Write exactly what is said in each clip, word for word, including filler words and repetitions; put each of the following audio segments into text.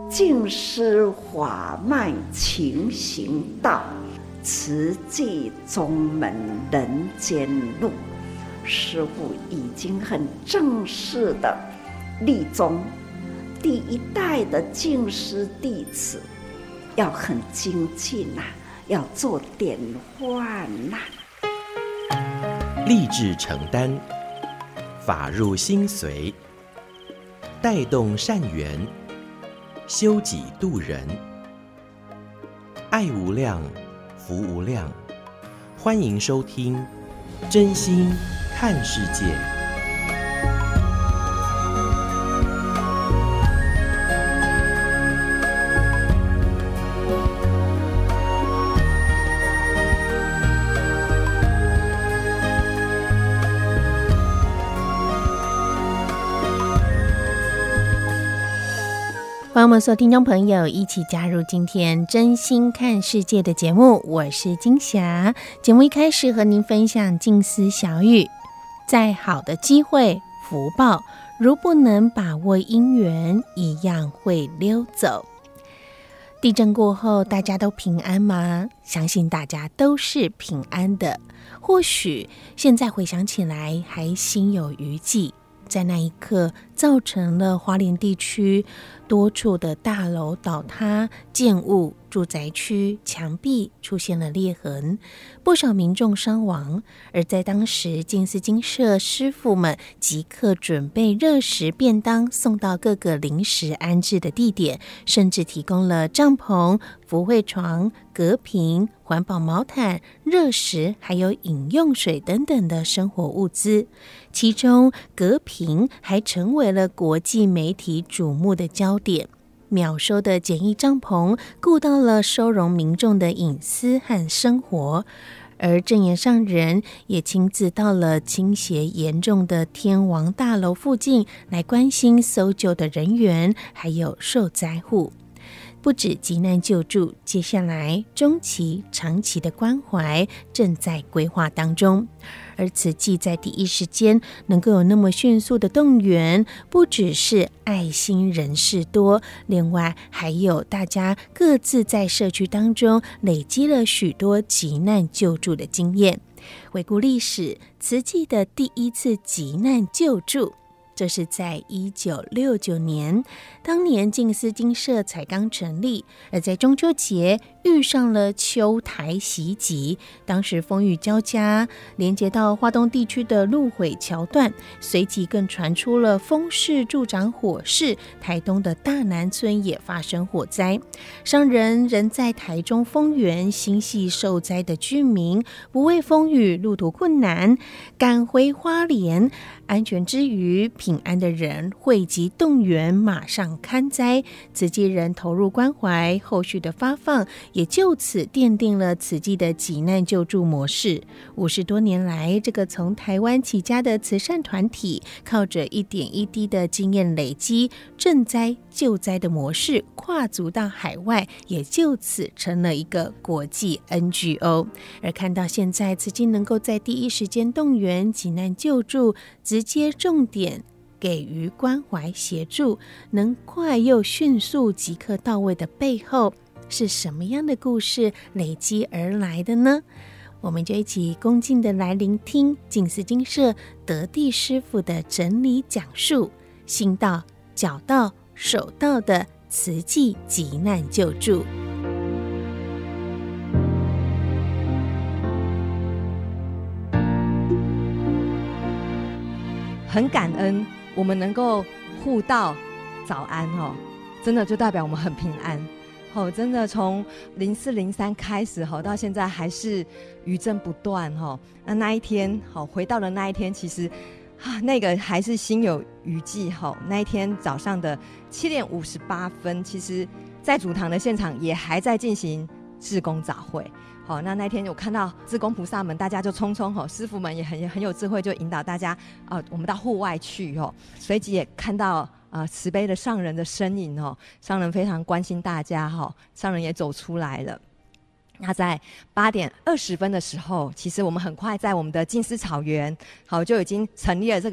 净施法脉勤行道，慈济宗门人间路。师父已经很正式的立宗，第一代的净施弟子要很精进啊，要做典范呐、 啊。立志承担，法入心随，带动善缘，修己度人，爱无量，福无量。欢迎收听《真心看世界》。 欢迎我们所有听众朋友一起加入今天真心看世界的节目，我是金霞。节目一开始和您分享静思小语：再好的机会福报，如不能把握因缘，一样会溜走。地震过后大家都平安吗？相信大家都是平安的，或许现在回想起来还心有余悸。在那一刻，造成了花莲地区多处的大楼倒塌、建物、住宅区墙壁出现了裂痕，不少民众伤亡。而在当时，静思精舍师父们即刻准备热食便当送到各个临时安置的地点，甚至提供了帐篷、福慧床、隔屏、环保毛毯、热食还有饮用水等等的生活物资。其中隔屏还成为了国际媒体瞩目的焦点。秒收的简易帐篷顾到了收容民众的隐私和生活，而证严上人也亲自到了倾斜严重的天王大楼附近来关心搜救的人员还有受灾户。不止急难救助，接下来中期、长期的关怀正在规划当中。而慈济在第一时间能够有那么迅速的动员，不只是爱心人士多，另外还有大家各自在社区当中累积了许多急难救助的经验。回顾历史，慈济的第一次急难救助，这是在一九六九年，当年静思精舍才刚成立，而在中秋节遇上了秋台袭击，当时风雨交加，连接到花东地区的路毁桥段，随即更传出了丰市助长火势，台东的大南村也发生火灾。商人仍在台中丰原心系受灾的居民，不畏风雨，路途困难，赶回花莲，安全之余，平安的人汇集动员，马上勘灾，慈济人投入关怀，后续的发放也就此奠定了慈济的急难救助模式。五十多年来，这个从台湾起家的慈善团体，靠着一点一滴的经验累积，赈灾救灾的模式跨足到海外，也就此成了一个国际 N G O。 而看到现在慈济能够在第一时间动员急难救助，直接重点给予关怀协助，能快又迅速即刻到位的背后，是什么样的故事累积而来的呢？我们就一起恭敬的来聆听静思精舍德地师父的整理讲述，心到、脚到、手到的慈济急难救助。 很感恩我们能够互道早安哦，真的就代表我们很平安哦。真的从零四零三开始哈，到现在还是余震不断哈。那那一天好，回到了那一天，其实啊，那个还是心有余悸哈。那一天早上的七点五十八分，其实在主堂的现场也还在进行志工早会。好，那那天我看到志工菩萨们，大家就匆匆吼，师父们也很很有智慧，就引导大家啊、呃，我们到户外去哦。随即也看到啊、呃、慈悲的上人的身影哦，上人非常关心大家哈、哦，上人也走出来了。那在八点二十分的时候，其实我们很快在我们的静思草原，好就已经成立了这个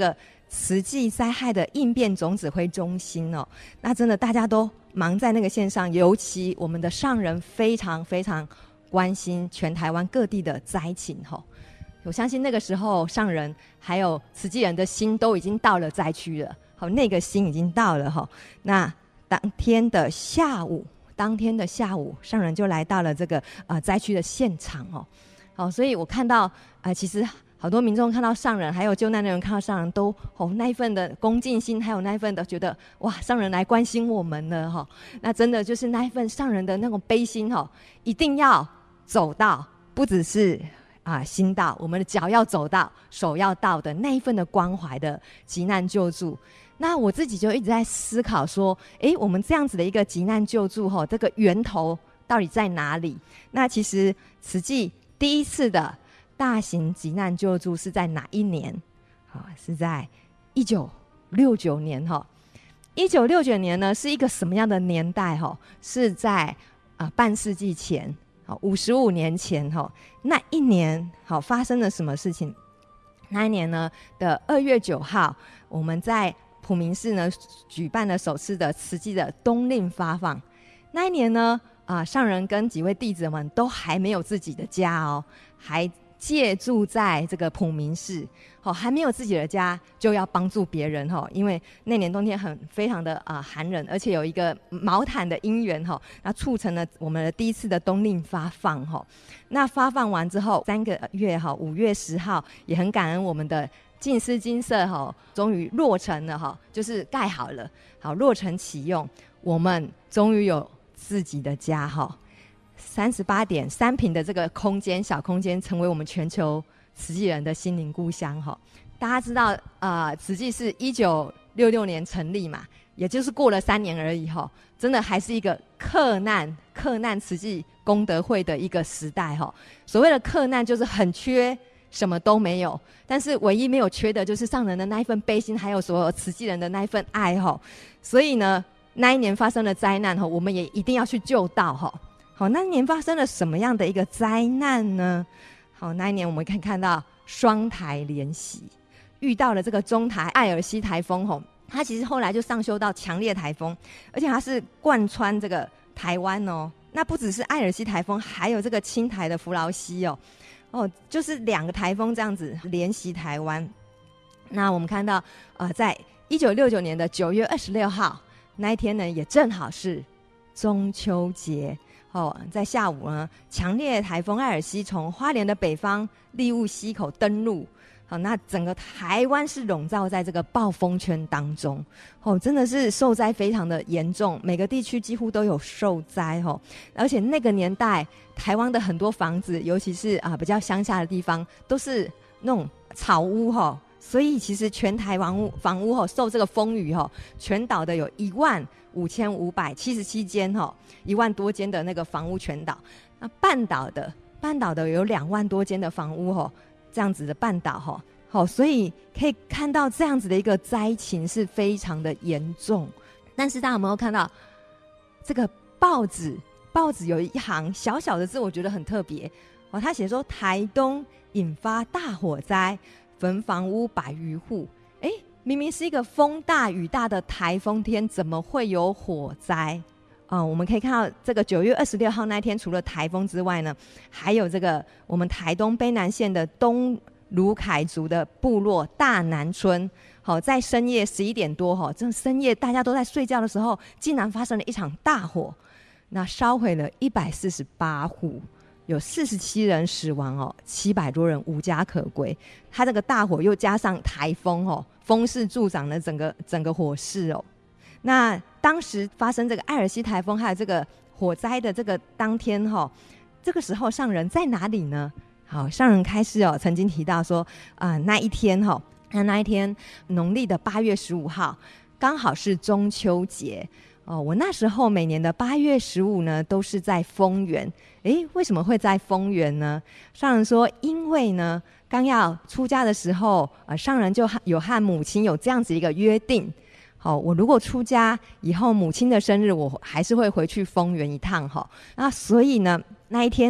慈济灾害的应变总指挥中心哦，那真的大家都忙在那个线上，尤其我们的上人非常非常关心全台湾各地的灾情吼。我相信那个时候上人还有慈济人的心都已经到了灾区了，好，那个心已经到了哈。那当天的下午，当天的下午，上人就来到了这个呃灾区的现场哦。好，所以我看到呃，其实好多民众看到上人，还有救难的人看到上人都，哦那一份的恭敬心，还有那一份的觉得哇，上人来关心我们了哈。那真的就是那一份上人的那种悲心哈，一定要走到，不只是啊心到，我们的脚要走到，手要到的那一份的关怀的急难救助。那我自己就一直在思考说，诶，我们这样子的一个急难救助哈，这个源头到底在哪里？那其实慈济第一次的大型急难救助是在哪一年？啊，是在一九六九年哈。一九六九年呢是一个什么样的年代哈？是在啊半世纪前，好五十五年前哈。那一年好发生了什么事情？那一年呢的二月九号，我们在普明寺呢举办了首次的慈济的冬令发放。那一年呢，啊、呃，上人跟几位弟子们都还没有自己的家哦，还借住在这个普明寺，哦，还没有自己的家就要帮助别人哈、哦，因为那年冬天很非常的啊、呃、寒冷，而且有一个毛毯的因缘哈、哦，那促成了我们的第一次的冬令发放哈、哦。那发放完之后三个月哈，五月十号也很感恩我们的净思精舍哈，终于落成了哈，就是盖好了，好落成启用，我们终于有自己的家哈。三十八点三坪的这个空间，小空间，成为我们全球慈济人的心灵故乡哈。大家知道，呃，慈济是一九六六年成立嘛，也就是过了三年而已哈。真的还是一个克难克难慈济功德会的一个时代哈。所谓的克难，就是很缺，什么都没有，但是唯一没有缺的就是上人的那一份悲心，还有所有慈济人的那一份爱哈。所以呢，那一年发生了灾难哈，我们也一定要去救到哈。好，那一年发生了什么样的一个灾难呢？好，那一年我们可以看到双台连袭，遇到了这个中台艾尔西台风吼，它其实后来就上修到强烈台风，而且它是贯穿这个台湾哦。那不只是艾尔西台风，还有这个青台的福劳西哦，哦，就是两个台风这样子连袭台湾。那我们看到，呃，在一九六九年的九月二十六号那一天呢，也正好是中秋节。哦，在下午呢，强烈台风艾尔西从花莲的北方利雾溪口登陆，好，那整个台湾是笼罩在这个暴风圈当中，哦，真的是受灾非常的严重，每个地区几乎都有受灾哦，而且那个年代台湾的很多房子，尤其是啊比较乡下的地方，都是那种草屋哈、哦。所以其实全台房屋房屋、哦、受这个风雨、哦、全岛的有一万五千五百七十七间、哦、一万多间的那个房屋全岛。那半岛的半岛的有两万多间的房屋、哦、这样子的半岛、哦哦、所以可以看到这样子的一个灾情是非常的严重。但是大家有没有看到这个报纸报纸有一行小小的字，我觉得很特别、哦、他写说台东引发大火灾，焚房屋百余户。哎，明明是一个风大雨大的台风天，怎么会有火灾？啊、呃，我们可以看到这个九月二十六号那天，除了台风之外呢，还有这个我们台东卑南县的东鲁凯族的部落大南村，好、哦，在深夜十一点多，哈、哦，这深夜大家都在睡觉的时候，竟然发生了一场大火，那烧毁了一百四十八户。有四十七人死亡哦，七百多人无家可归。它这个大火又加上台风哦，风势助长了整个整个火势哦。那当时发生这个艾尔西台风还有这个火灾的这个当天哦，这个时候上人在哪里呢？好，上人开示哦，曾经提到说啊、呃，那一天哦，那那一天农历的八月十五号，刚好是中秋节。哦，我那时候每年的八月十五呢，都是在丰原。诶，为什么会在丰原呢？上人说，因为呢，刚要出家的时候，呃，上人就有和母亲有这样子一个约定。好、哦，我如果出家以后，母亲的生日，我还是会回去丰原一趟哈。那所以呢，那一天呢，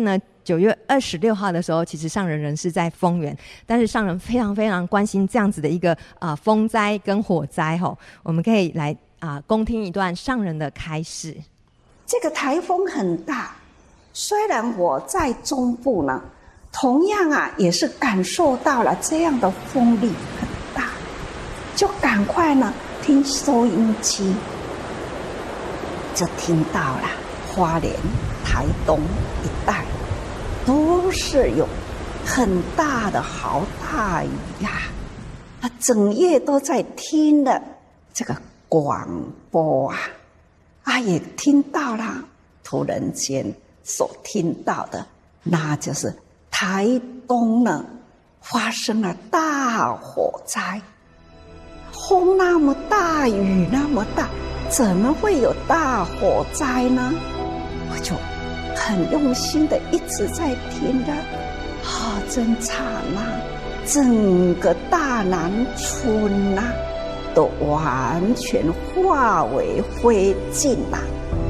九月二十六号的时候，其实上人人是在丰原，但是上人非常非常关心这样子的一个啊、呃、风灾跟火灾吼，我们可以来啊、呃、恭听一段上人的开示。 这个台风很大，虽然我在中部呢，同样啊也是感受到了这样的风力很大，就赶快呢听收音机，就听到了花莲、台东一带都是有很大的豪大雨呀、啊，啊，整夜都在听的这个广播啊，啊，也听到了，突然间所听到的，那就是台东呢发生了大火灾，风那么大，雨那么大，怎么会有大火灾呢？我就很用心的一直在听着，啊，真惨啊！整个大南村呐、啊，都完全化为灰烬啦。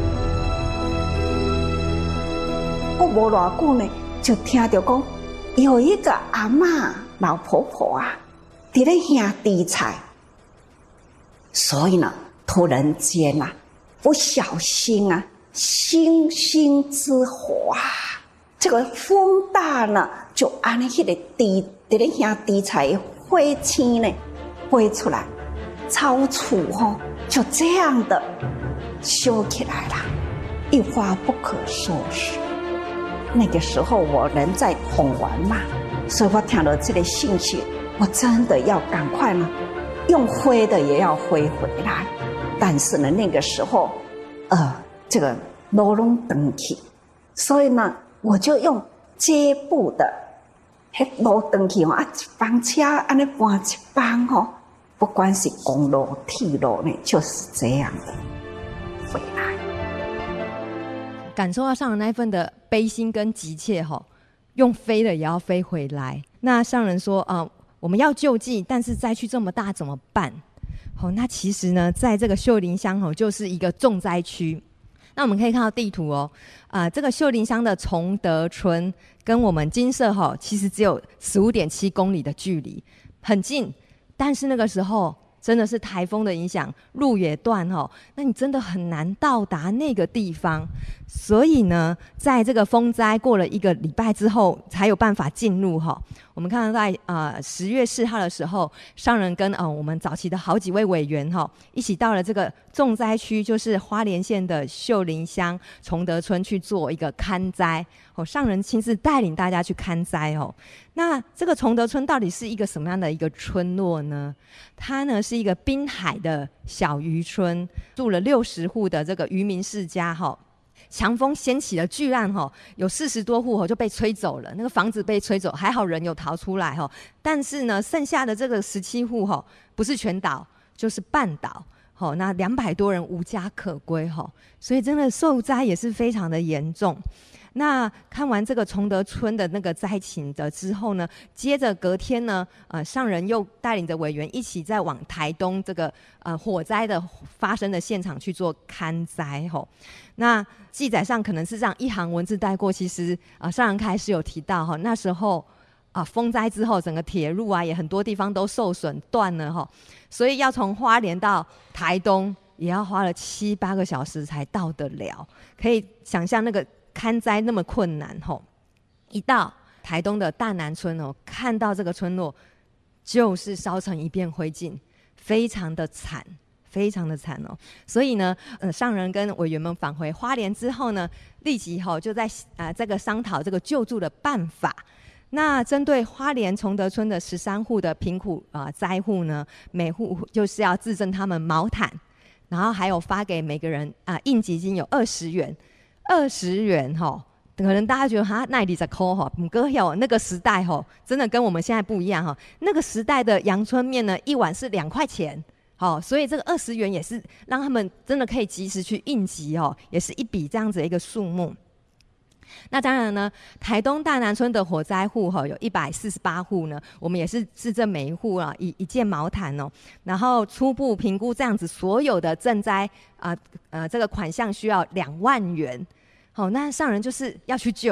我无偌久呢，就听到讲有一个阿嬷老婆婆啊，伫咧兄弟菜，所以呢，突然间啊，不小心啊。星星之火啊，这个风大呢，就按那个地在那下地材灰烬呢飞出来，超处吼、哦，就这样的修起来了，一发不可收拾。那个时候我人在统玩嘛，所以我听到这个信息，我真的要赶快呢，用灰的也要灰回来。但是呢，那个时候，呃。这个路拢断去，所以呢，我就用街布的，迄路断去哦，啊，一帮车安尼搬一帮哦，不管是公路、铁路呢，就是这样的回来， 感受到上人那一份的悲心跟急切哈、哦，用飞的也要飞回来。那上人说啊、呃，我们要救济，但是灾区这么大怎么办？好、哦，那其实呢，在这个秀林乡哦，就是一个重灾区。那我们可以看到地图哦，啊、呃，这个秀林乡的崇德村跟我们金社哈、哦，其实只有十五点七公里的距离，很近。但是那个时候真的是台风的影响，路也断哦，那你真的很难到达那个地方。所以呢，在这个风灾过了一个礼拜之后，才有办法进入哈、哦。我们看到在呃十月四号的时候，上人跟呃我们早期的好几位委员哈、哦，一起到了这个重灾区，就是花莲县的秀林乡崇德村去做一个勘灾。哦，上人亲自带领大家去勘灾哦。那这个崇德村到底是一个什么样的一个村落呢？它呢是一个滨海的小渔村，住了六十户的这个渔民世家哈、哦。强风掀起了巨浪哈，有四十多户就被吹走了，那个房子被吹走，还好人有逃出来哈。但是呢，剩下的这个十七户哈，不是全倒就是半倒，好，那两百多人无家可归哈，所以真的受灾也是非常的严重。那看完这个崇德村的那个灾情的之后呢，接着隔天呢，呃，上人又带领着委员一起再往台东这个呃火灾的发生的现场去做勘灾吼。那记载上可能是这样一行文字带过，其实啊、呃，上人开始有提到哈，那时候啊、呃、风灾之后，整个铁路啊也很多地方都受损断了哈，所以要从花莲到台东也要花了七八个小时才到得了，可以想象那个勘灾那么困难吼。一到台东的大南村哦，看到这个村落就是烧成一片灰烬，非常的惨，非常的惨哦。所以呢，呃，上人跟委员们返回花莲之后呢，立即吼、哦、就在啊、呃、这个商讨这个救助的办法。那针对花莲崇德村的十三户的贫苦啊、呃、灾户呢，每户就是要自赠他们毛毯，然后还有发给每个人啊、呃、应急金有二十元。二十元哈，可能大家觉得哈那里在抠哈，不过有那个时代哈，真的跟我们现在不一样哈。那个时代的阳春面呢，一碗是两块钱，好，所以这个二十元也是让他们真的可以及时去应急哦，也是一笔这样子的一个数目。那当然呢，台东大南村的火灾户哈有一百四十八户呢，我们也是自赠每一户啊一一件毛毯哦，然后初步评估这样子所有的赈灾啊呃这个款项需要两万元。好，那上人就是要去救，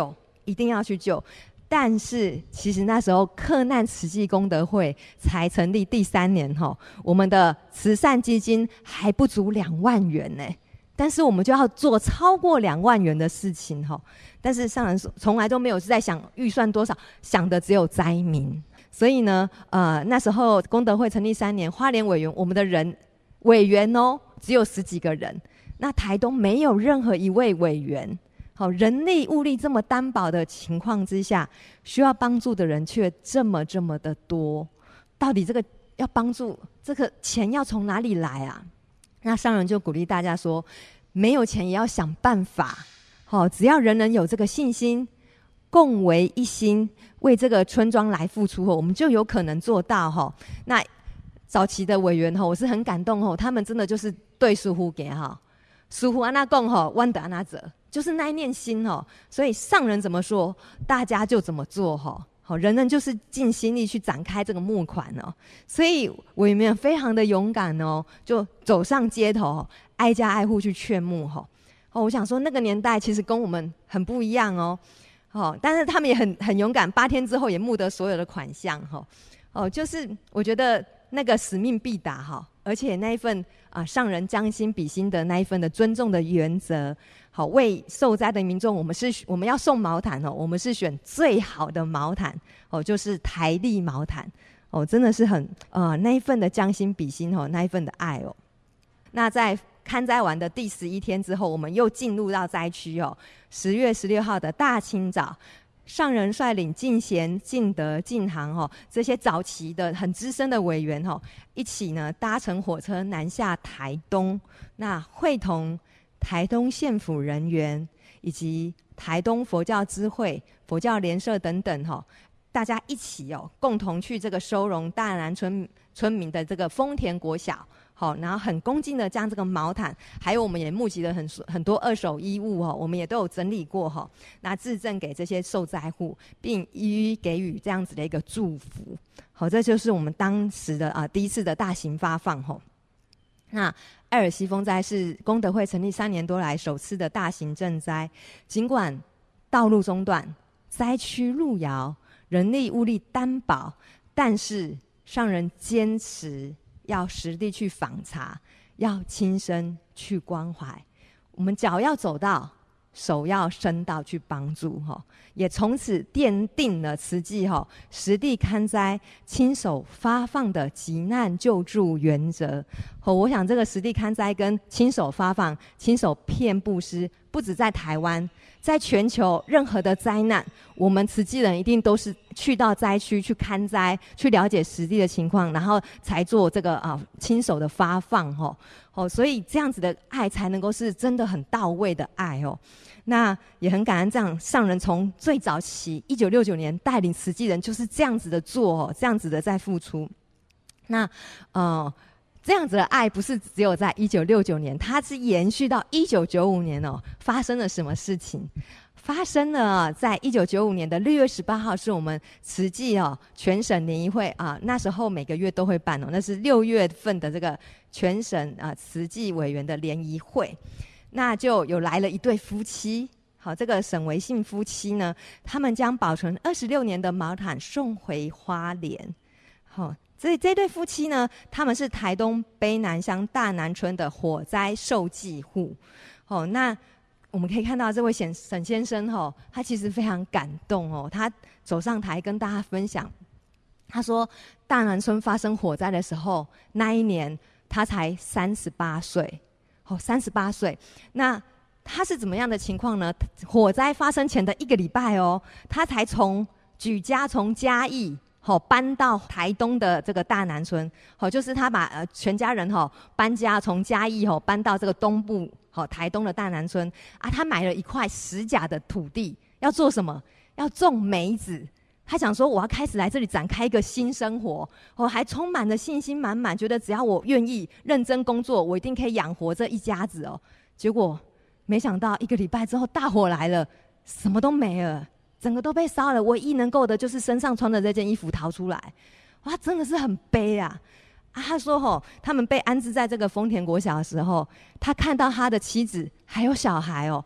一定要去救。但是其实那时候克难慈济功德会才成立第三年哈，我们的慈善基金还不足两万元呢，但是我们就要做超过两万元的事情哈。但是上人从来都没有是在想预算多少，想的只有灾民。所以呢，呃，那时候功德会成立三年，花莲委员我们的人委员哦只有十几个人，那台东没有任何一位委员。好，人力物力这么单薄的情况之下，需要帮助的人却这么这么的多，到底这个要帮助这个钱要从哪里来啊？那上人就鼓励大家说，没有钱也要想办法。好，只要人人有这个信心，共为一心，为这个村庄来付出，我们就有可能做到。那早期的委员我是很感动，他们真的就是对师父给哈，师父安那讲吼，阮得安那做，就是那一念心哦。所以上人怎么说，大家就怎么做哈。好，人人就是尽心力去展开这个募款哦。所以委员们非常的勇敢哦，就走上街头，挨家挨户去劝募哈。哦，我想说那个年代其实跟我们很不一样哦。哦，但是他们也很很勇敢，八天之后也募得所有的款项哈。哦，就是我觉得那个使命必达哈，而且那一份啊上人将心比心的那一份的尊重的原则，好，为受灾的民众，我们是我们要送毛毯哦，我们是选最好的毛毯哦，就是台历毛毯哦，真的是很呃那一份的将心比心哦，那一份的爱哦。那在勘灾完的第十一天之后，我们又进入到灾区哦。十月十六号的大清早，上人率领进贤、进德、进航哦这些早期的很资深的委员哦，一起呢搭乘火车南下台东，那会同台东县府人员以及台东佛教知会、佛教联社等等哦，大家一起哦共同去这个收容大南村村民的这个丰田国小。好，然后很恭敬的将这个毛毯，还有我们也募集了很很多二手衣物哦，我们也都有整理过哈，那致赠给这些受灾户，并予以给予这样子的一个祝福。好，这就是我们当时的啊第一次的大型发放哈。那艾尔西风灾是功德会成立三年多来首次的大型赈灾，尽管道路中断、灾区路遥、人力物力单薄，但是上人坚持要实地去访查，要亲身去关怀，我们脚要走到，手要伸到去帮助哈，也从此奠定了慈济哈实地勘灾、亲手发放的急难救助原则。我想这个实地勘灾跟亲手发放、亲手遍布施，不止在台湾，在全球任何的灾难，我们慈济人一定都是去到灾区去勘灾，去了解实地的情况，然后才做这个啊亲手的发放哈。哦，所以这样子的爱才能够是真的很到位的爱哦。那也很感恩这样上人从最早期一九六九年带领慈济人就是这样子的做哦，这样子的在付出。那呃。这样子的爱不是只有在一九六九年，它是延续到一九九五年哦。发生了什么事情？发生了在一九九五年的六月十八号，是我们慈济哦全省联谊会啊，那时候每个月都会办哦，那是六月份的这个全省啊慈济委员的联谊会，那就有来了一对夫妻。好，这个沈维信夫妻呢，他们将保存二十六年的毛毯送回花莲。好。所以这对夫妻呢，他们是台东卑南乡大南村的火灾受济户。哦，那我们可以看到这位沈沈先生哦，他其实非常感动哦。他走上台跟大家分享，他说大南村发生火灾的时候，那一年他才三十八岁。哦，三十八岁。那他是怎么样的情况呢？火灾发生前的一个礼拜哦，他才从举家从嘉义。好，搬到台东的这个大南村，好，就是他把呃全家人哈搬家，从嘉义哈搬到这个东部，好台东的大南村啊，他买了一块十甲的土地，要做什么？要种梅子。他想说，我要开始来这里展开一个新生活，我还充满了信心满满，觉得只要我愿意认真工作，我一定可以养活这一家子哦。结果没想到一个礼拜之后，大火来了，什么都没了。整个都被烧了，唯一能够的就是身上穿的这件衣服逃出来，哇，真的是很悲啊！啊，他说吼，他们被安置在这个丰田国小的时候，他看到他的妻子还有小孩哦，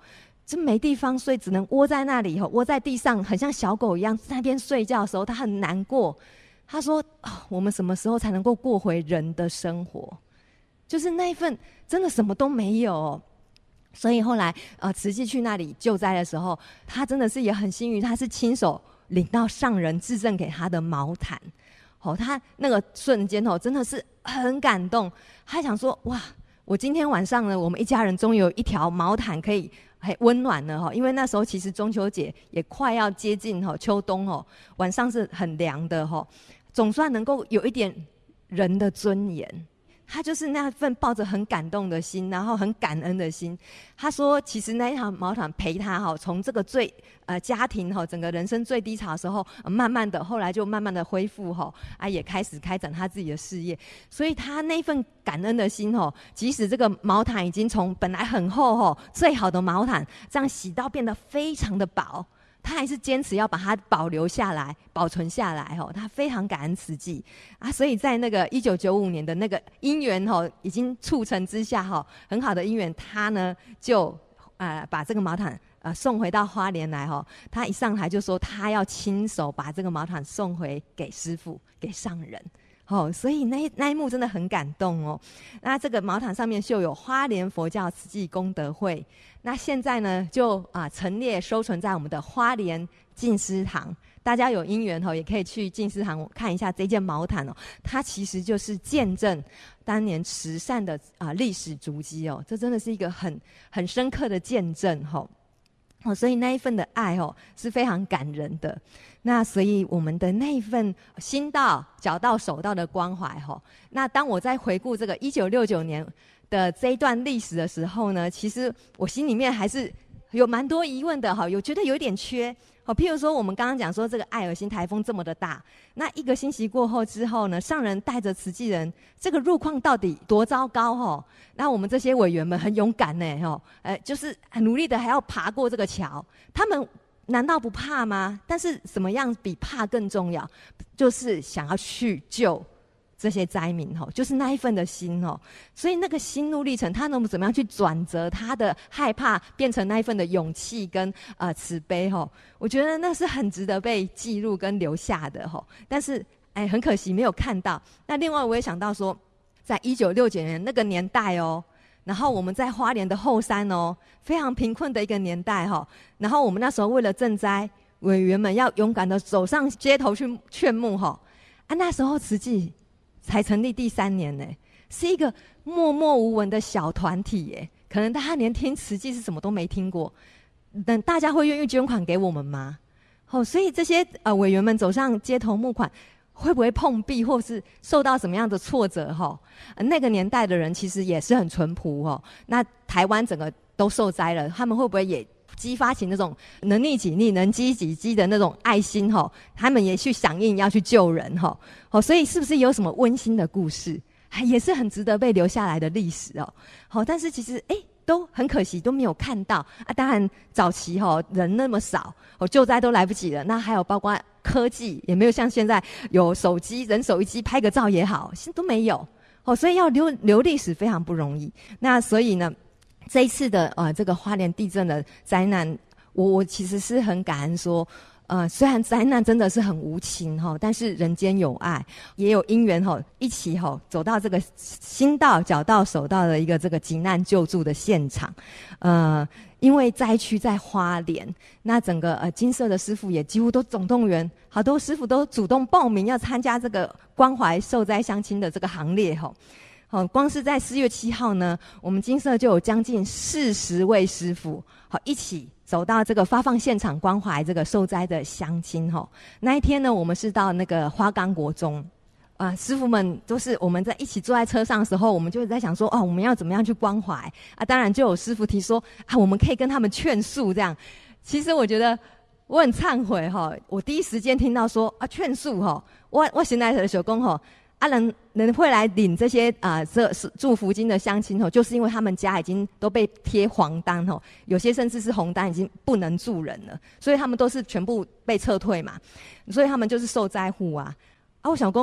真没地方睡，只能窝在那里，窝在地上，很像小狗一样，在那边睡觉的时候，他很难过。他说、哦、我们什么时候才能够过回人的生活？就是那一份真的什么都没有。所以后来呃，慈济去那里救灾的时候，他真的是也很幸运，他是亲手领到上人致赠给他的毛毯。哦，他那个瞬间哦，真的是很感动。他想说，哇，我今天晚上呢，我们一家人终于有一条毛毯可以很温暖了哈。因为那时候其实中秋节也快要接近哈，秋冬哦，晚上是很凉的哈，总算能够有一点人的尊严。他就是那份抱着很感动的心，然后很感恩的心。他说，其实那一条毛毯陪他哈，从这个最呃家庭哈，整个人生最低潮的时候，呃、慢慢的后来就慢慢的恢复哈，啊也开始开展他自己的事业。所以他那份感恩的心哈，即使这个毛毯已经从本来很厚哈，最好的毛毯这样洗到变得非常的薄。他还是坚持要把它保留下来、保存下来吼，他非常感恩慈济啊，所以在那个一九九五年的那个因缘吼，已经促成之下吼，很好的因缘，他呢就呃把这个毛毯呃送回到花莲来吼，他一上台就说他要亲手把这个毛毯送回给师父、给上人。哦，所以那一那一幕真的很感动哦。那这个毛毯上面绣有花莲佛教慈济功德会，那现在呢就啊陈列收存在我们的花莲静思堂。大家有因缘哦，也可以去静思堂看一下这件毛毯哦。它其实就是见证当年慈善的啊历史足迹哦，这真的是一个很很深刻的见证哦。哦，所以那一份的爱哦是非常感人的。那所以我们的那一份心到、脚到、手到的关怀哈，那当我在回顾这个一九六九年的这一段历史的时候呢，其实我心里面还是有蛮多疑问的哈，有觉得有点缺。好，譬如说我们刚刚讲说这个艾尔星台风这么的大，那一个星期过后之后呢，上人带着慈济人，这个路况到底多糟糕哈？那我们这些委员们很勇敢呢哈，呃，就是很努力的还要爬过这个桥，他们难道不怕吗？但是怎么样比怕更重要？就是想要去救这些灾民吼，就是那一份的心吼。所以那个心路历程，他能怎么样去转折他的害怕，变成那一份的勇气跟呃慈悲吼？我觉得那是很值得被记录跟留下的吼。但是哎，很可惜没有看到。那另外我也想到说，在一九六九年那个年代哦。然后我们在花莲的后山哦，非常贫困的一个年代哈、哦。然后我们那时候为了赈灾，委员们要勇敢的走上街头去劝募哈、哦。啊，那时候慈济才成立第三年呢，是一个默默无闻的小团体耶。可能大家连听慈济是什么都没听过，等大家会愿意捐款给我们吗？哦，所以这些呃委员们走上街头募款。会不会碰壁，或是受到什么样的挫折？哈、呃，那个年代的人其实也是很淳朴哦。那台湾整个都受灾了，他们会不会也激发起那种能力己力、能积己积的那种爱心？哈，他们也去响应，要去救人哈。哦，所以是不是有什么温馨的故事，也是很值得被留下来的历史哦？好，但是其实哎。都很可惜都没有看到啊！当然早期哈、哦、人那么少，哦救灾都来不及了。那还有包括科技也没有像现在有手机，人手一机拍个照也好，现在都没有哦。所以要留留历史非常不容易。那所以呢，这一次的呃这个花莲地震的灾难，我我其实是很感恩说。呃，虽然灾难真的是很无情哈，但是人间有爱，也有因缘哈，一起哈走到这个心到、脚到、手到的一个这个急难救助的现场。呃，因为灾区在花莲，那整个呃金色的师父也几乎都总动员，好多师父都主动报名要参加这个关怀受灾乡亲的这个行列哈。好，光是在四月七号呢，我们金色就有将近四十位师父，好一起走到这个发放现场关怀这个受灾的乡亲哈。那一天呢，我们是到那个花岗国中，啊，师父们都是我们在一起坐在车上的时候，我们就在想说，哦，我们要怎么样去关怀啊？当然就有师父提说，啊，我们可以跟他们劝诉这样。其实我觉得我很忏悔哈，我第一时间听到说啊劝诉哈，我我现在的手工哈。啊人，人会来领这些啊，这是祝福金的乡亲吼，就是因为他们家已经都被贴黄单吼，有些甚至是红单，已经不能住人了，所以他们都是全部被撤退嘛，所以他们就是受灾户啊。啊，我想说，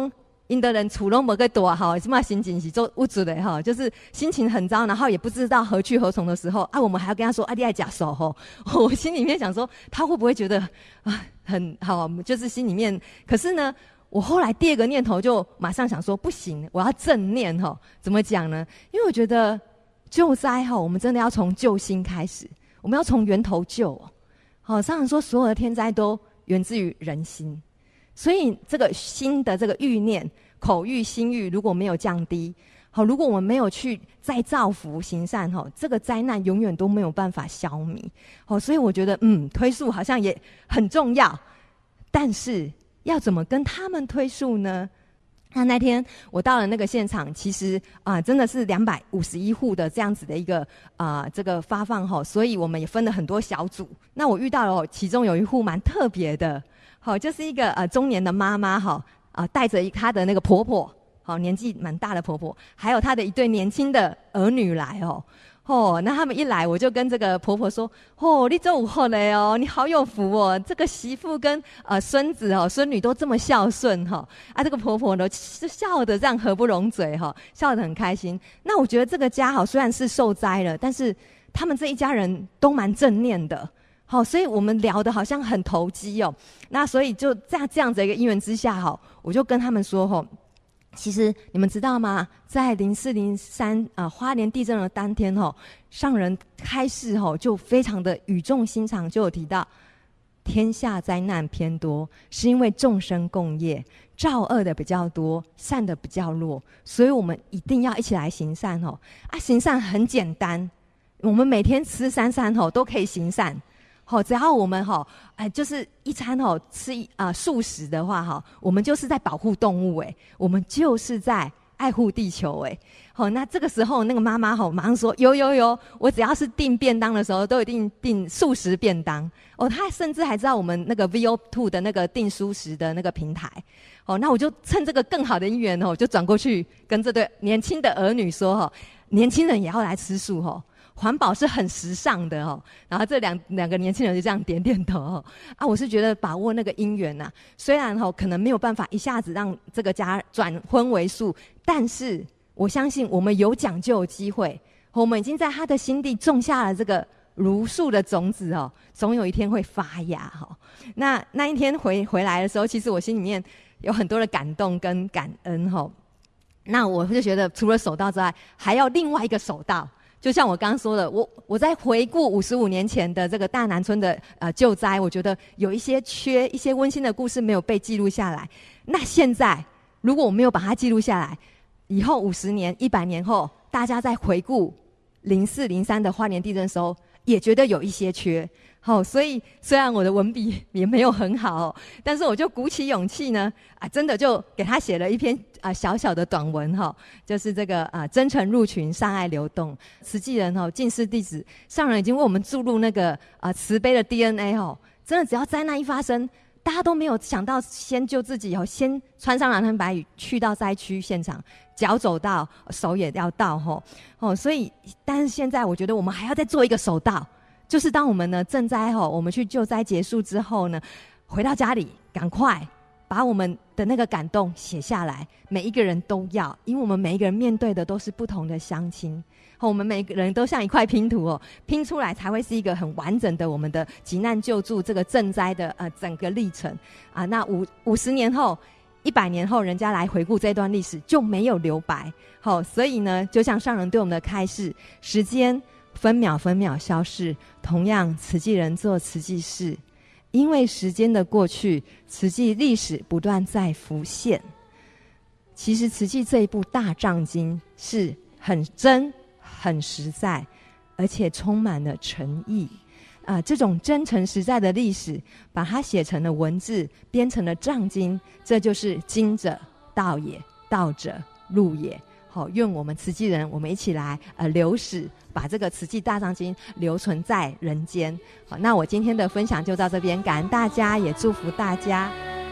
因的人厝拢无个大哈，什么心情是做无助的哈，就是心情很糟，然后也不知道何去何从的时候啊，我们还要跟他说啊，你爱假手吼，我心里面想说，他会不会觉得啊很好，就是心里面，可是呢。我后来第二个念头就马上想说，不行，我要正念哈。怎么讲呢？因为我觉得救灾哈，我们真的要从救心开始，我们要从源头救。好，常常说所有的天灾都源自于人心，所以这个心的这个欲念、口欲、心欲如果没有降低，好，如果我们没有去再造福行善哈，这个灾难永远都没有办法消弭。好，所以我觉得嗯，推素好像也很重要，但是。要怎么跟他们推述呢？那那天我到了那个现场，其实啊、呃，真的是两百五十一户的这样子的一个啊、呃、这个发放哈，所以我们也分了很多小组。那我遇到了其中有一户蛮特别的，好，就是一个呃中年的妈妈哈啊，带着她的那个婆婆，好年纪蛮大的婆婆，还有她的一对年轻的儿女来哦。哦，那他们一来，我就跟这个婆婆说：“哦，你这有福嘞哦，你好有福哦！这个媳妇跟呃孙子哦、孙女都这么孝顺哈、哦，啊，这个婆婆呢就笑得这样合不拢嘴哈、哦，笑得很开心。那我觉得这个家好虽然是受灾了，但是他们这一家人都蛮正念的，好、哦，所以我们聊得好像很投机哦。那所以就在这样子一个因缘之下哈、哦，我就跟他们说哈。”其实你们知道吗？在零四零三啊花莲地震的当天吼，上人开示吼就非常的语重心长，就有提到天下灾难偏多，是因为众生共业，造恶的比较多，善的比较弱，所以我们一定要一起来行善吼。啊，行善很简单，我们每天吃三餐吼都可以行善。好，只要我们哈，哎，就是一餐哈吃啊、呃、素食的话哈，我们就是在保护动物哎，我们就是在爱护地球哎。好，那这个时候那个妈妈哈马上说有有有，我只要是订便当的时候都一定订素食便当哦。她甚至还知道我们那个 V O 二 的那个订素食的那个平台。哦，那我就趁这个更好的因缘哦，就转过去跟这对年轻的儿女说哈，年轻人也要来吃素哈。环保是很时尚的哦，然后这两两个年轻人就这样点点头哦。啊，我是觉得把握那个因缘呐，虽然哈、哦、可能没有办法一下子让这个家转荤为素，但是我相信我们有讲究的机会，我们已经在他的心地种下了这个如素的种子哦，总有一天会发芽哈、哦。那那一天回回来的时候，其实我心里面有很多的感动跟感恩哈、哦。那我就觉得除了守道之外，还要另外一个守道。就像我刚刚说的，我我在回顾五十五年前的这个大南村的呃救灾，我觉得有一些缺一些温馨的故事没有被记录下来。那现在如果我没有把它记录下来，以后五十年、一百年后，大家在回顾零四零三的花莲地震的时候，也觉得有一些缺。好、哦，所以虽然我的文笔也没有很好、哦，但是我就鼓起勇气呢，啊，真的就给他写了一篇啊小小的短文哈、哦，就是这个啊真诚入群，善爱流动，慈济人哦，尽是弟子，上人已经为我们注入那个啊慈悲的 D N A 哦，真的只要灾难一发生，大家都没有想到先救自己哦，先穿上蓝天白羽去到灾区现场，脚走到，手也要到吼、哦，哦，所以但是现在我觉得我们还要再做一个守道。就是当我们呢赈灾吼，我们去救灾结束之后呢，回到家里赶快把我们的那个感动写下来，每一个人都要，因为我们每一个人面对的都是不同的乡亲，我们每个人都像一块拼图哦，拼出来才会是一个很完整的我们的急难救助这个赈灾的呃整个历程啊。那五五十年后、一百年后，人家来回顾这段历史就没有留白。好，所以呢，就像上人对我们的开示，时间分秒分秒消逝，同样慈济人做慈济事，因为时间的过去，慈济历史不断在浮现。其实慈济这一部大藏经是很真很实在，而且充满了诚意啊、呃！这种真诚实在的历史，把它写成了文字，编成了藏经，这就是经者道也，道者路也。好，愿我们慈济人，我们一起来呃留史，把这个慈济大藏经留存在人间。好，那我今天的分享就到这边，感恩大家，也祝福大家。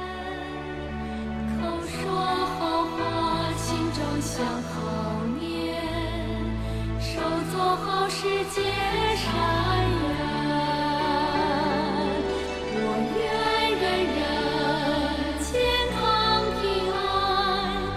口说好话，心中想好念，手做好事结善缘。我愿人人健康平安，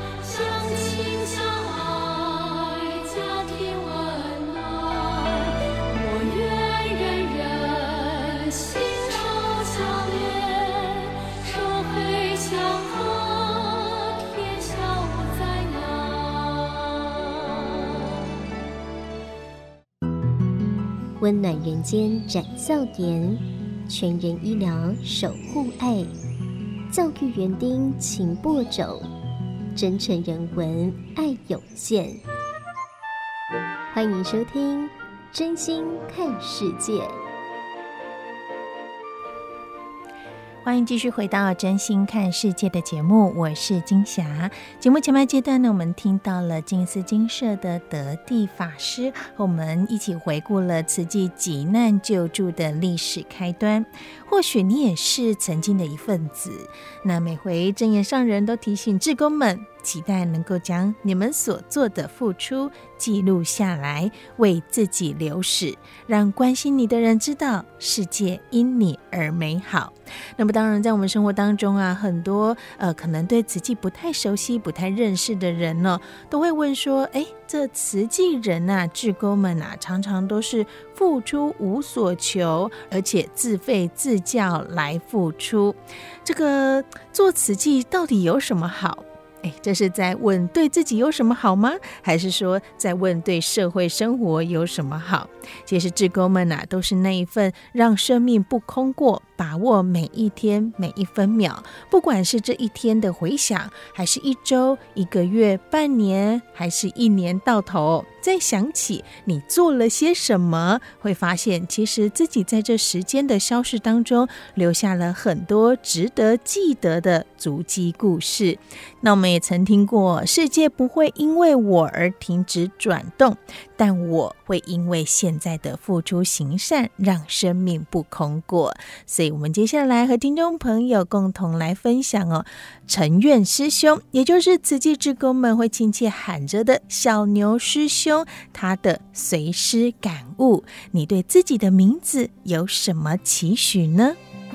温暖人间展笑颜，全人医疗守护爱，教育园丁勤播种，真诚人文爱涌现。欢迎收听真心看世界。 欢迎继续回到真心看世界的节目，我是金霞。节目前半阶段呢，我们听到了静思精舍的德地法师和我们一起回顾了慈济急难救助的历史开端。或许你也是曾经的一份子，那每回正言上人都提醒志工们，期待能够将你们所做的付出记录下来，为自己留史，让关心你的人知道世界因你而美好。那么当然在我们生活当中啊，很多呃可能对慈济不太熟悉不太认识的人呢，都会问说，哎，这慈济人啊志工们啊，常常都是付出无所求，而且自费自教来付出，这个做慈济到底有什么好？哎，这是在问对自己有什么好吗？还是说在问对社会生活有什么好？其实志工们啊，都是那一份让生命不空过，把握每一天每一分秒，不管是这一天的回想，还是一周、一个月、半年，还是一年到头，再想起你做了些什么，会发现其实自己在这时间的消逝当中，留下了很多值得记得的足迹故事。那我们也曾听过，世界不会因为我而停止转动，但我会因为现在的付出行善，让生命不空过。所以我们接下来和听众朋友共同来分享哦，陈愿师兄，也就是慈济志工们会亲切喊着的小牛师兄，他的随师感悟。你对自己的名字有什么期许呢？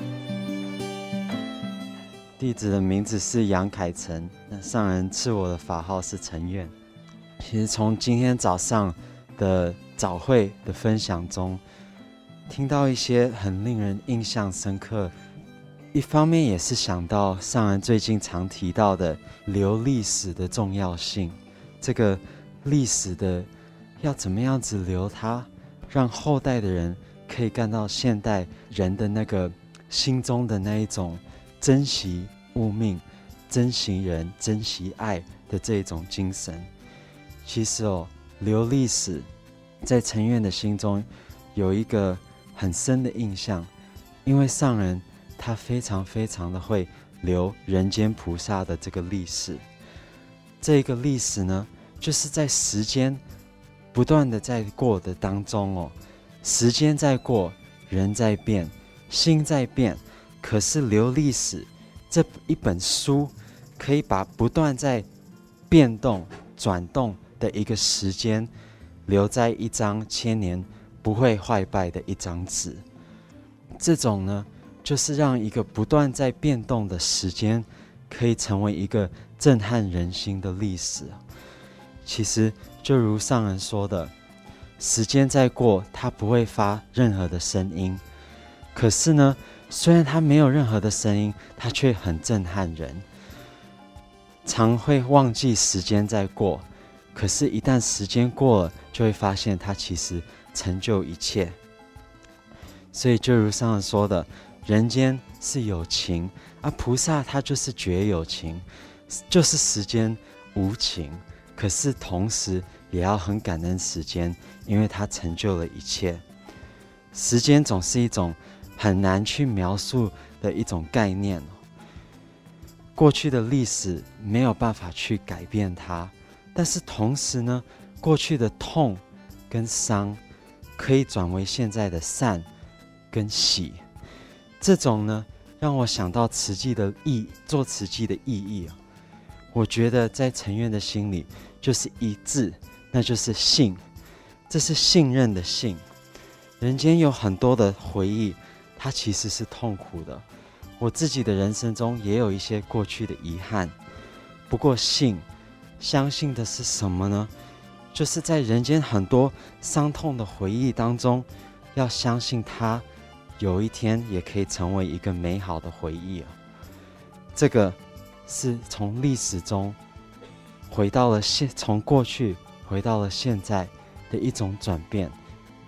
弟子的名字是杨凯成，那上人赐我的法号是陈愿。其实从今天早上的早会的分享中，听到一些很令人印象深刻，一方面也是想到上人最近常提到的留历史的重要性，这个历史的要怎么样子留它，让后代的人可以看到现代人的那个心中的那一种珍惜物命、珍惜人、珍惜爱的这一种精神。其实哦，留历史在陈愿的心中有一个很深的印象，因为上人他非常非常的会留人间菩萨的这个历史。这个历史呢，就是在时间不断的在过的当中哦，时间在过，人在变，心在变，可是留历史这一本书可以把不断在变动转动的一个时间留在一张千年不会坏败的一张纸。这种呢，就是让一个不断在变动的时间可以成为一个震撼人心的历史。其实就如上人说的，时间在过，它不会发任何的声音，可是呢，虽然它没有任何的声音，它却很震撼人。常会忘记时间在过，可是一旦时间过了，就会发现它其实成就一切。所以就如上人说的，人间是有情，而菩萨他就是绝有情，就是时间无情，可是同时也要很感恩时间，因为它成就了一切。时间总是一种很难去描述的一种概念，过去的历史没有办法去改变它，但是同时呢，过去的痛跟伤可以转为现在的善跟喜。这种呢，让我想到慈济的意，做慈济的意义。我觉得在陈愿的心里就是一字，那就是信，这是信任的信。人间有很多的回忆，它其实是痛苦的。我自己的人生中也有一些过去的遗憾，不过信，相信的是什么呢？就是在人间很多伤痛的回忆当中，要相信它有一天也可以成为一个美好的回忆啊。这个是从历史中回到了现，从过去回到了现在的一种转变。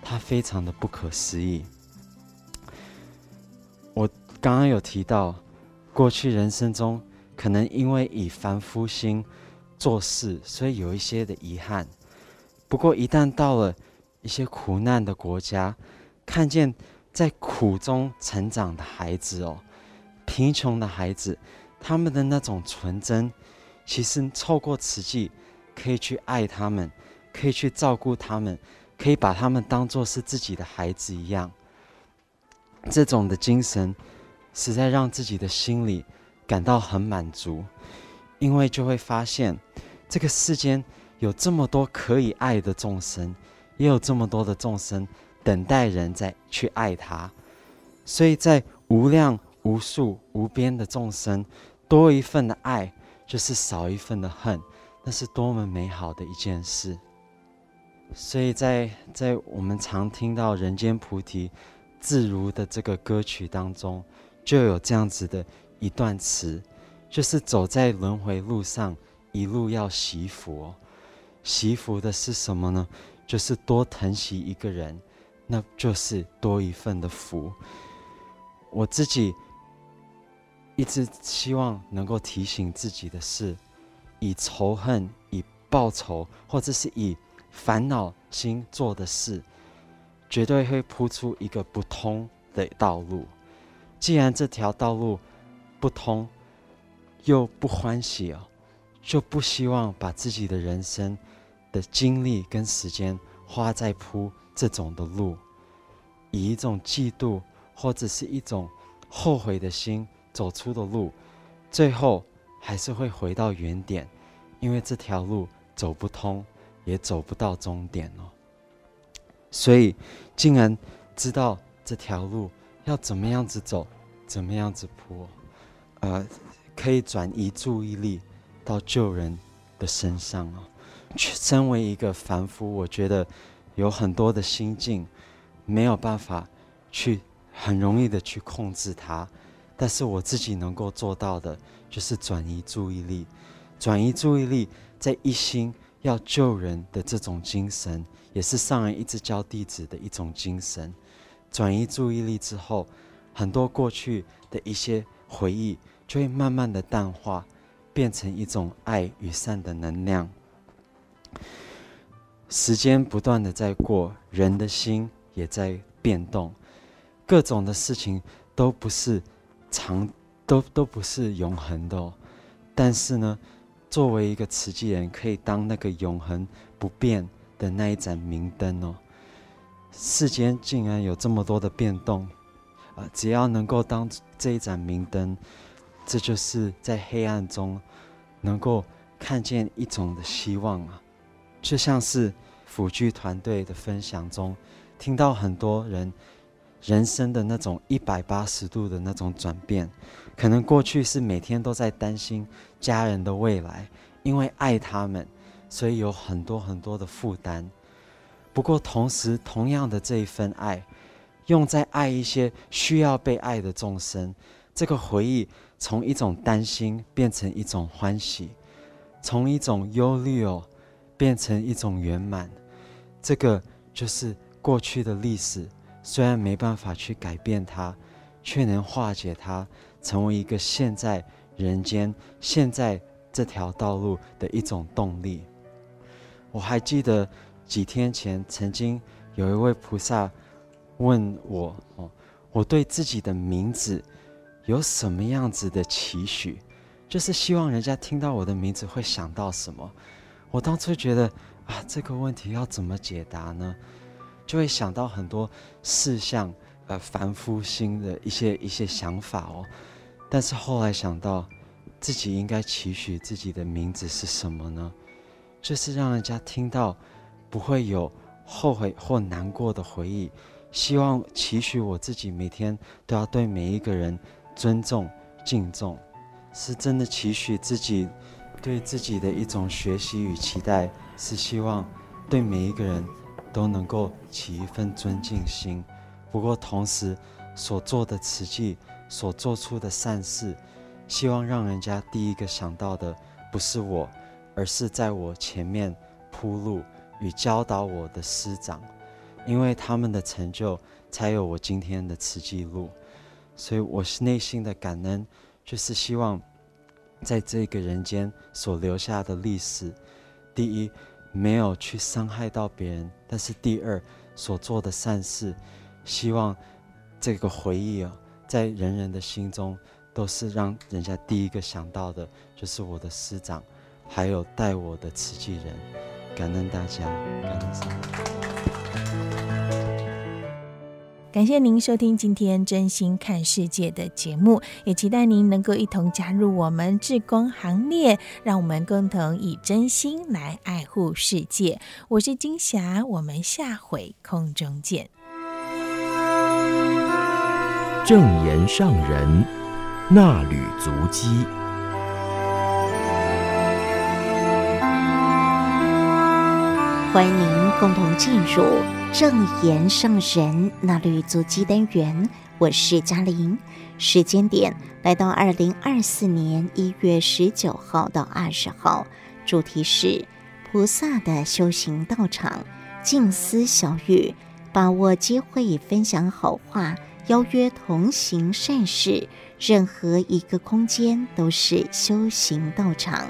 它非常的不可思议。我刚刚有提到，过去人生中可能因为以凡夫心做事，所以有一些的遗憾。不过一旦到了一些苦难的国家，看见在苦中成长的孩子哦，贫穷的孩子，他们的那种纯真，其实透过慈济可以去爱他们，可以去照顾他们，可以把他们当作是自己的孩子一样。这种的精神实在让自己的心里感到很满足，因为就会发现这个世间有这么多可以爱的众生，也有这么多的众生等待人在去爱他。所以在无量无数无边的众生，多一份的爱就是少一份的恨，那是多么美好的一件事。所以在在我们常听到人间菩提自如的这个歌曲当中，就有这样子的一段词，就是走在轮回路上，一路要惜福。惜福的是什么呢？就是多疼惜一个人，那就是多一份的福。我自己一直希望能够提醒自己的是，以仇恨、以报仇，或者是以烦恼心做的事，绝对会铺出一个不通的道路。既然这条道路不通，又不欢喜哦，就不希望把自己的人生的精力跟时间花在铺这种的路，以一种嫉妒或者是一种后悔的心走出的路，最后还是会回到原点，因为这条路走不通，也走不到终点哦。所以竟然知道这条路要怎么样子走，怎么样子铺，呃，可以转移注意力到救人的身上哦。身为一个凡夫，我觉得有很多的心境没有办法去很容易的去控制它，但是我自己能够做到的就是转移注意力，转移注意力，在一心要救人的这种精神，也是上人一直教弟子的一种精神。转移注意力之后，很多过去的一些回忆就会慢慢的淡化，变成一种爱与善的能量。时间不断的在过，人的心也在变动，各种的事情都不是长，都都不是永恒的哦。但是呢，作为一个慈济人，可以当那个永恒不变的那一盏明灯哦。世间竟然有这么多的变动，呃，只要能够当这一盏明灯，这就是在黑暗中能够看见一种的希望啊。就像是辅具团队的分享中，听到很多人人生的那种一百八十度的那种转变，可能过去是每天都在担心家人的未来，因为爱他们，所以有很多很多的负担。不过同时，同样的这一份爱，用在爱一些需要被爱的众生，这个回忆从一种担心变成一种欢喜，从一种忧虑哦变成一种圆满。这个就是过去的历史，虽然没办法去改变它，却能化解它，成为一个现在人间现在这条道路的一种动力。我还记得几天前曾经有一位菩萨问我哦，我对自己的名字有什么样子的期许，就是希望人家听到我的名字会想到什么。我当初觉得啊，这个问题要怎么解答呢？就会想到很多事项，呃，凡夫心的一些一些想法哦。但是后来想到，自己应该期许自己的名字是什么呢？就是让人家听到不会有后悔或难过的回忆。希望期许我自己每天都要对每一个人尊重敬重，是真的期许自己对自己的一种学习与期待，是希望对每一个人都能够起一份尊敬心。不过同时所做的慈济，所做出的善事，希望让人家第一个想到的不是我，而是在我前面铺路与教导我的师长。 因为他们的成就，才有我今天的慈济路。所以我是内心的感恩，就是希望在这个人间所留下的历史，第一，没有去伤害到别人，但是第二，所做的善事，希望这个回忆啊，在人人的心中都是让人家第一个想到的，就是我的师长，还有带我的慈济人。感恩大家，感恩上帝。 感谢您收听今天真心看世界的节目，也期待您能够一同加入我们志工行列，让我们共同以真心来爱护世界。我是金霞，我们下回空中见。 正言上人那履足迹。 欢迎您共同进入正言上人那履足迹单元，我是嘉玲。时间点来到二零二四年一月十九号到二十号，主题是菩萨的修行道场，静思小语，把握机会分享好话，邀约同行善事，任何一个空间都是修行道场。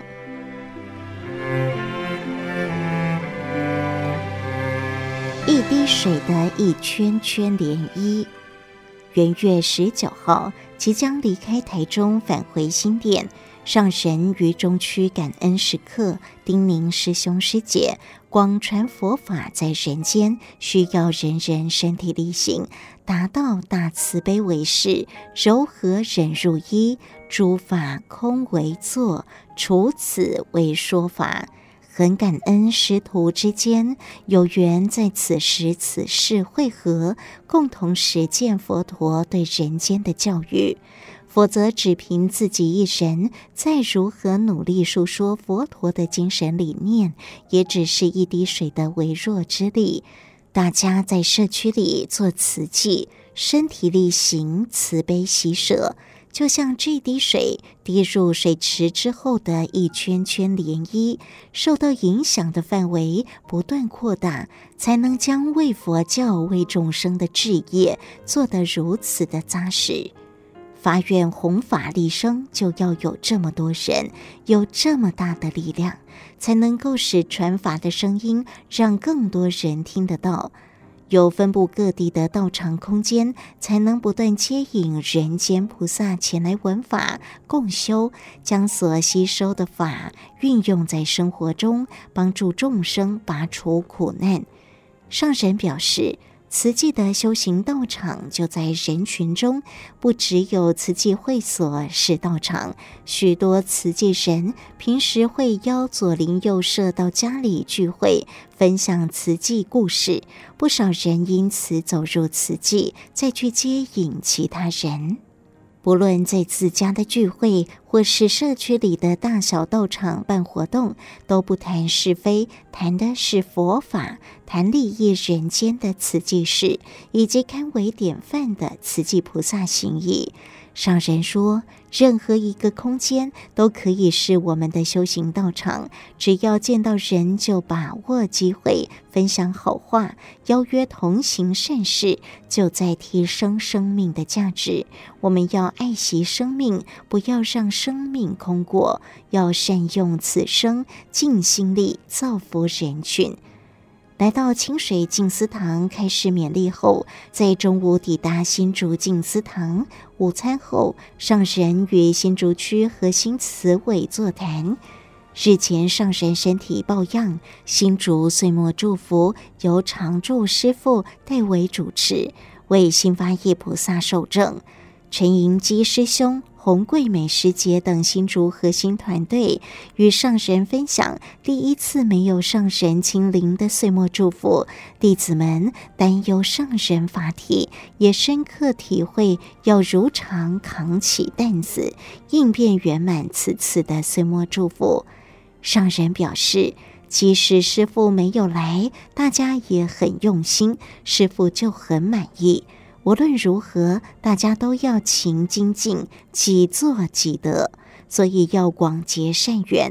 一滴水的一圈圈涟漪。元月十九号即将离开台中返回新店，上人于中区感恩时刻叮咛师兄师姐，广传佛法在人间，需要人人身体力行，达到大慈悲为事，柔和忍入一，诸法空为坐，除此为说法。很感恩师徒之间有缘在此时此世会合，共同实践佛陀对人间的教育。否则只凭自己一人，再如何努力述说佛陀的精神理念，也只是一滴水的微弱之力。大家在社区里做慈济，身体力行，慈悲喜舍，就像这滴水滴入水池之后的一圈圈涟漪，受到影响的范围不断扩大，才能将为佛教、为众生的志业做得如此的扎实。发愿弘法利生，就要有这么多人，有这么大的力量，才能够使传法的声音让更多人听得到。有分布各地的道场空间，才能不断接引人间菩萨前来闻法共修，将所吸收的法运用在生活中，帮助众生拔除苦难。上人表示，慈济的修行道场就在人群中，不只有慈济会所是道场，许多慈济人平时会邀左邻右舍到家里聚会，分享慈济故事，不少人因此走入慈济，再去接引其他人。不论在自家的聚会，或是社区里的大小道场办活动，都不谈是非，谈的是佛法，谈利益人间的慈济事，以及堪为典范的慈济菩萨行义。上人说，任何一个空间都可以是我们的修行道场，只要见到人就把握机会，分享好话，邀约同行善事，就在提升生命的价值。我们要爱惜生命，不要让生命空过，要善用此生，尽心力造福人群。来到清水静思堂开始勉励后，在中午抵达新竹静思堂。午餐后，上人与新竹区核心慈委座谈。日前上人身体抱恙，新竹岁末祝福由常住师父代为主持，为新发业菩萨受证。陈银基师兄、洪桂美师姐等新竹核心团队与上人分享第一次没有上人亲临的岁末祝福，弟子们担忧上人法体，也深刻体会要如常扛起担子，应变圆满此次的岁末祝福。上人表示，即使师父没有来，大家也很用心，师父就很满意。无论如何，大家都要勤精进，己做己得，所以要广结善缘。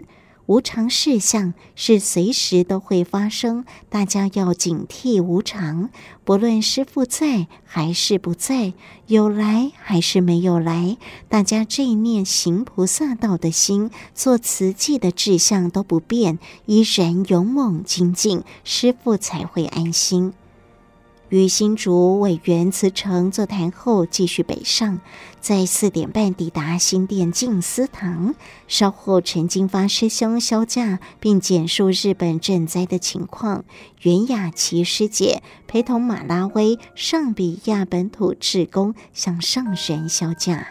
无常事项是随时都会发生，大家要警惕无常。不论师父在还是不在，有来还是没有来，大家这一念行菩萨道的心，做慈济的志向都不变，依然勇猛精进，师父才会安心。与新竹委员辞呈座谈后，继续北上，在四点半抵达新店静思堂。稍后，陈金发师兄销假，并简述日本赈灾的情况。袁雅琪师姐陪同马拉威、尚比亚本土志工向上人销假。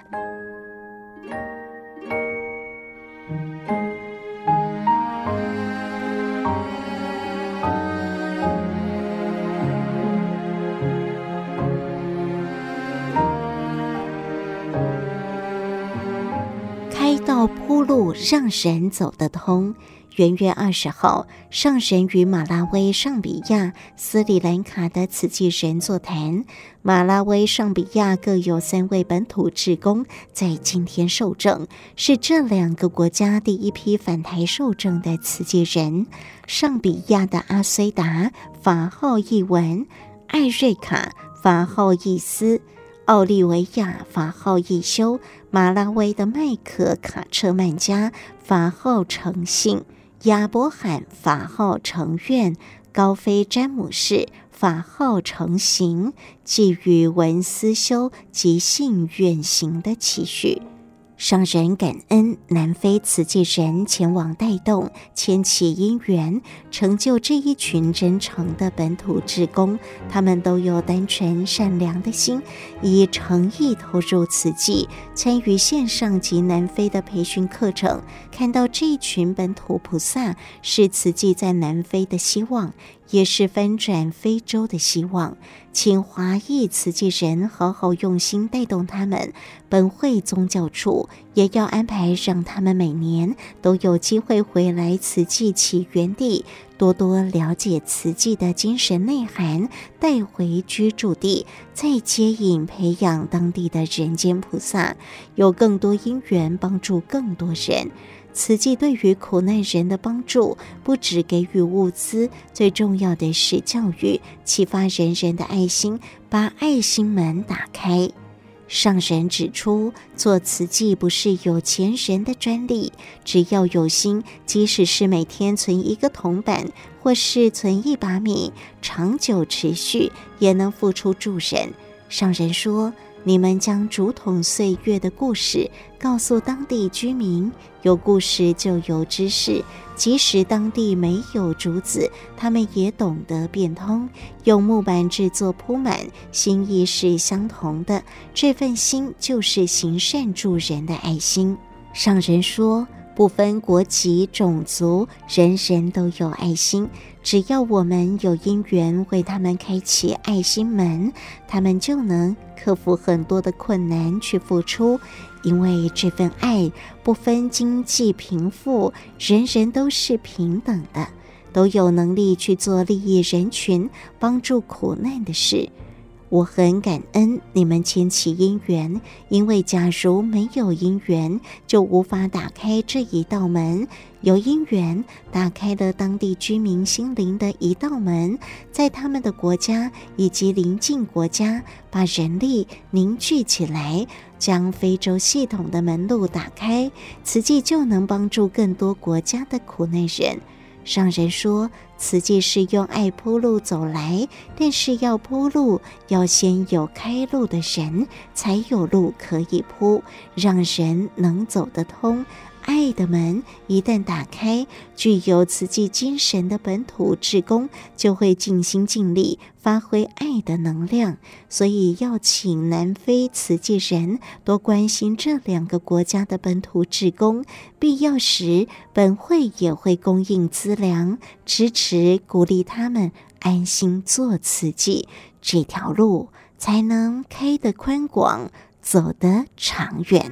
道铺路让人走得通。元月二十号，上人与马拉威、尚比亚、斯里兰卡的慈济人座谈。马拉威、尚比亚各有三位本土志工在今天受证，是这两个国家第一批返台受证的慈济人。尚比亚的阿虽达法号译文，艾瑞卡法号译斯，奥利维亚法号易修，马拉威的麦克卡彻曼加法号诚信，亚伯罕法号诚愿，高飞詹姆士法号诚行，寄予文思修及信愿行的期许。上人感恩南非慈济人前往带动，牵起因缘，成就这一群真诚的本土志工。他们都有单纯善良的心，以诚意投入慈济，参与线上及南非的培训课程。看到这一群本土菩萨，是慈济在南非的希望，也是翻转非洲的希望。请华裔慈济人好好用心带动他们。本会宗教处也要安排让他们每年都有机会回来慈济起源地，多多了解慈济的精神内涵，带回居住地，再接引培养当地的人间菩萨，有更多因缘帮助更多人。慈济对于苦难人的帮助，不只给予物资，最重要的是教育，启发人人的爱心，把爱心门打开。上人指出，做慈济不是有钱人的专利，只要有心，即使是每天存一个铜板，或是存一把米，长久持续，也能付出助人。上人说，你们将竹筒岁月的故事告诉当地居民，有故事就有知识，即使当地没有竹子，他们也懂得变通，用木板制作铺满，心意是相同的，这份心就是行善助人的爱心。上人说，不分国籍种族，人人都有爱心，只要我们有因缘为他们开启爱心门，他们就能克服很多的困难去付出。因为这份爱不分经济贫富，人人都是平等的，都有能力去做利益人群、帮助苦难的事。我很感恩你们牵起因缘，因为假如没有因缘，就无法打开这一道门。有因缘，打开了当地居民心灵的一道门，在他们的国家以及邻近国家，把人力凝聚起来，将非洲系统的门路打开，慈济就能帮助更多国家的苦难人。上人说，慈济是用爱铺路走来，但是要铺路，要先有开路的人，才有路可以铺，让人能走得通。爱的门一旦打开，具有慈济精神的本土志工就会尽心尽力发挥爱的能量。所以要请南非慈济人多关心这两个国家的本土志工，必要时本会也会供应资粮，支持鼓励他们安心做慈济，这条路才能开得宽广，走得长远。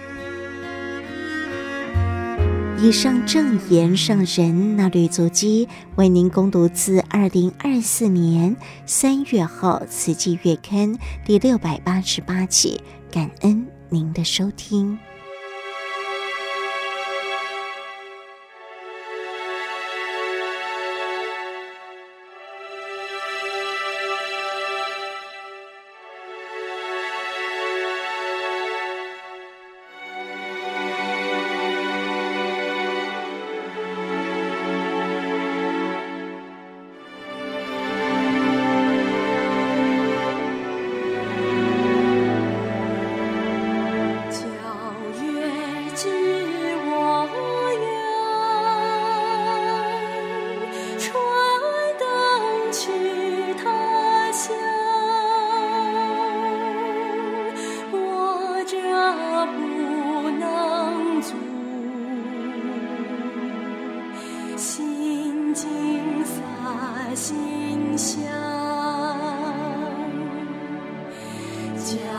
以上正言上人那律足迹为您攻读自二零二四年三月号慈济月刊第六百八十八期，感恩您的收听。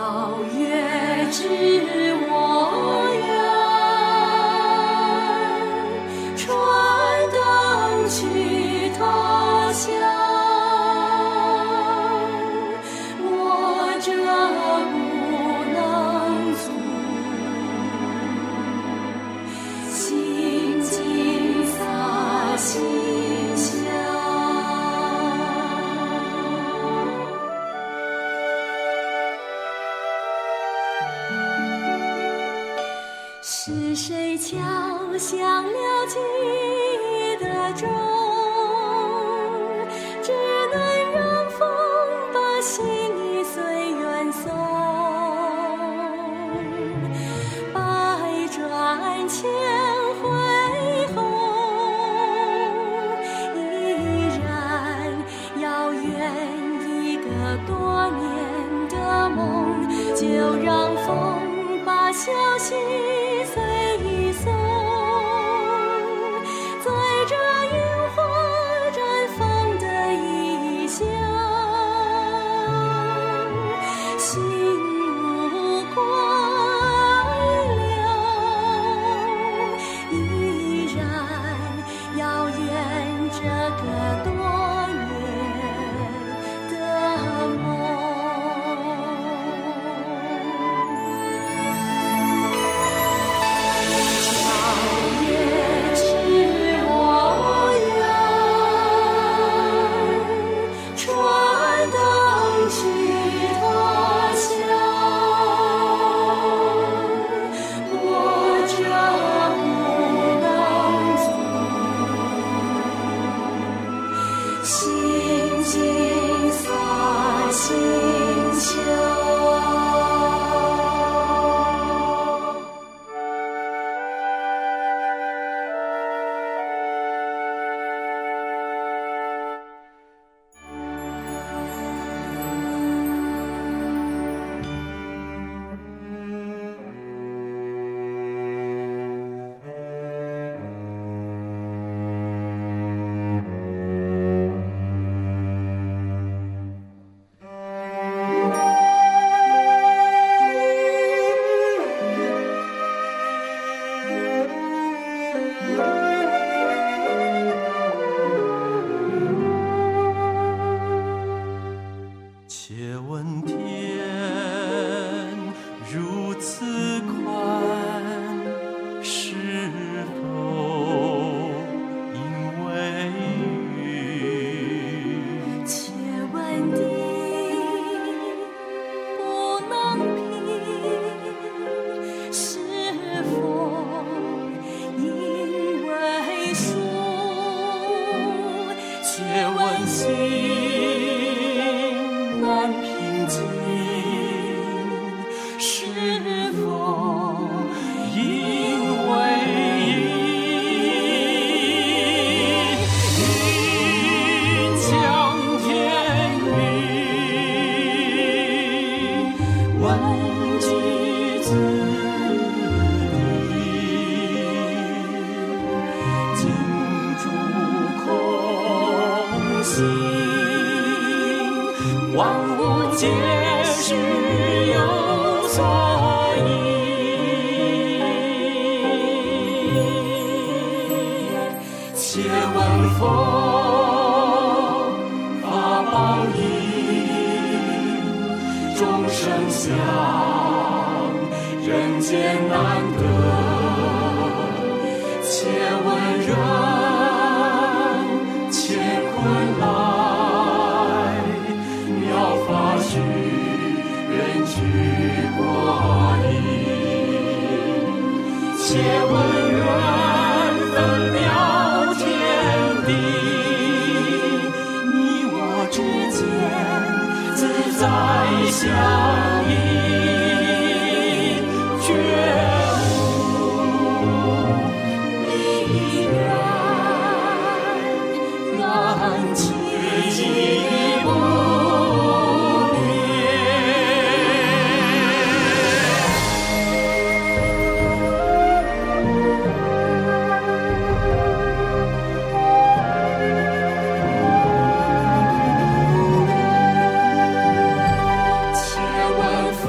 越知我愿，传灯去他乡，我这不能足，心尽洒馨香。是谁敲响了记的钟？只能让风把心意随远送。百转千回后，依然遥远一个多年的梦，就让风把消息随一送，在这萤火绽放的异乡，心无归流，依然遥远这个多年的梦。心尽洒馨香。 且问天如此宽，是否因为雨？ 且问地不能平，是否因为树？ 且问心难平静，是否因为阴？云将天明，万句子弟，尽诸空心。万物皆是有所依，且问风法报应，众生相人间难得，且问人乾坤来，妙法须人具过阴，且问缘分了天地，你我之间自在相依，绝无离缘，难期不变。且问风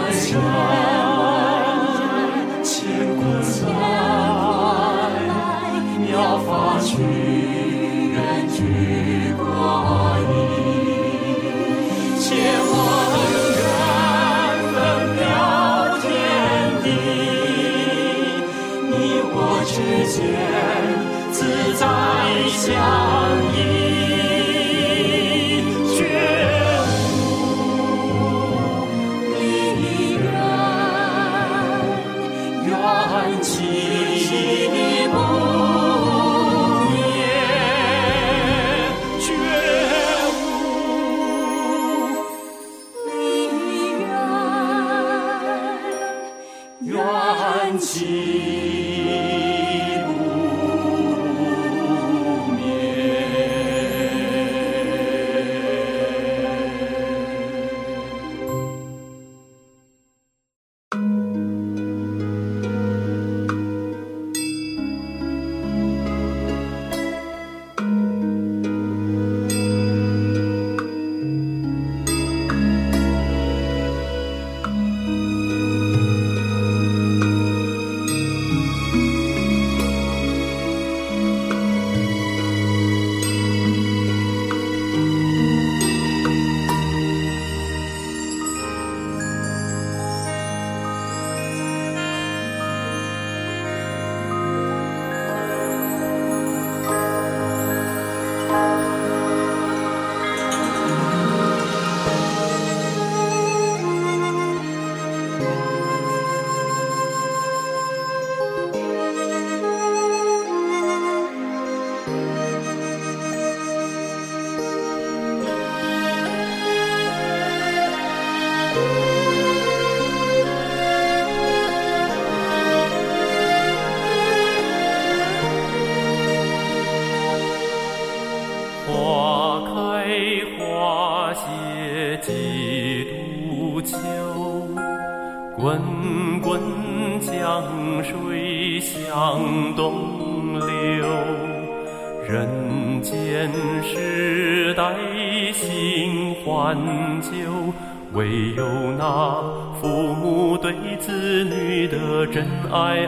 滚滚江水向东流，人间世代新欢旧，唯有那父母对子女的真爱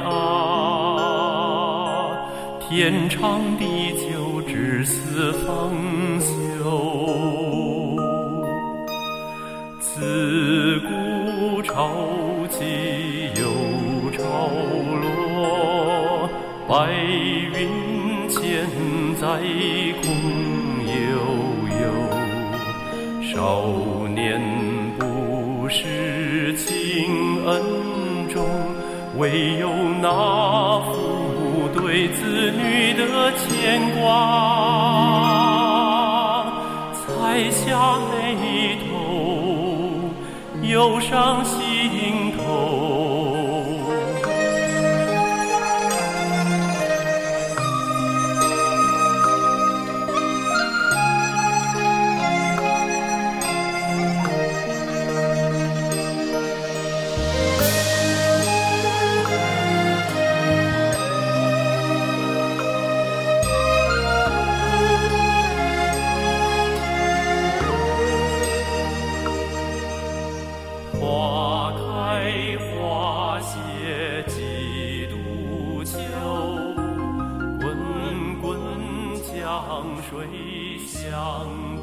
啊，天长地久，至死方休。自古潮起又潮落，白云千载空悠悠。少年不识情恩重，唯有那父母对子女的牵挂，才下眉头，忧伤心头。花开花谢几度秋，滚滚江水向